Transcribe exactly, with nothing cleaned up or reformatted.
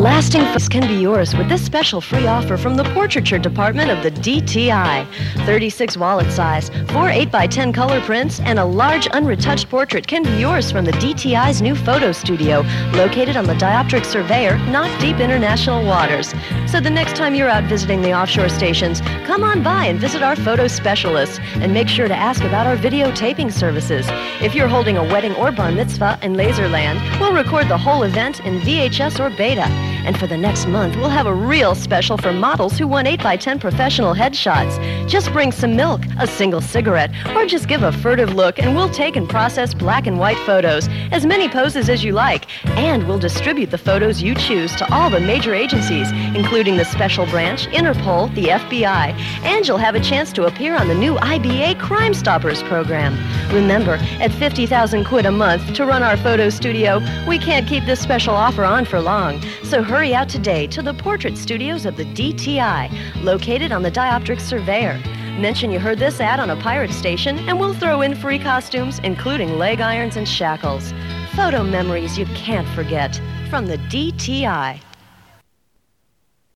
Lasting focus can be yours with this special free offer from the Portraiture Department of the D T I. thirty-six wallet size, four eight by ten color prints, and a large unretouched portrait can be yours from the D T I's new photo studio, located on the Dioptric Surveyor, Knot Deep International Waters. So the next time you're out visiting the offshore stations, come on by and visit our photo specialists, and make sure to ask about our videotaping services. If you're holding a wedding or bar mitzvah in Laserland, we'll record the whole event in V H S or Beta. And for the next month, we'll have a real special for models who want eight by ten professional headshots. Just bring some milk, a single cigarette, or just give a furtive look, and we'll take and process black and white photos, as many poses as you like, and we'll distribute the photos you choose to all the major agencies, including the Special Branch, Interpol, the F B I, and you'll have a chance to appear on the new I B A Crime Stoppers program. Remember, at fifty thousand quid a month to run our photo studio, we can't keep this special offer on for long. So hurry out today to the portrait studios of the D T I, located on the Dioptric Surveyor. Mention you heard this ad on a pirate station, and we'll throw in free costumes, including leg irons and shackles. Photo memories you can't forget from the D T I.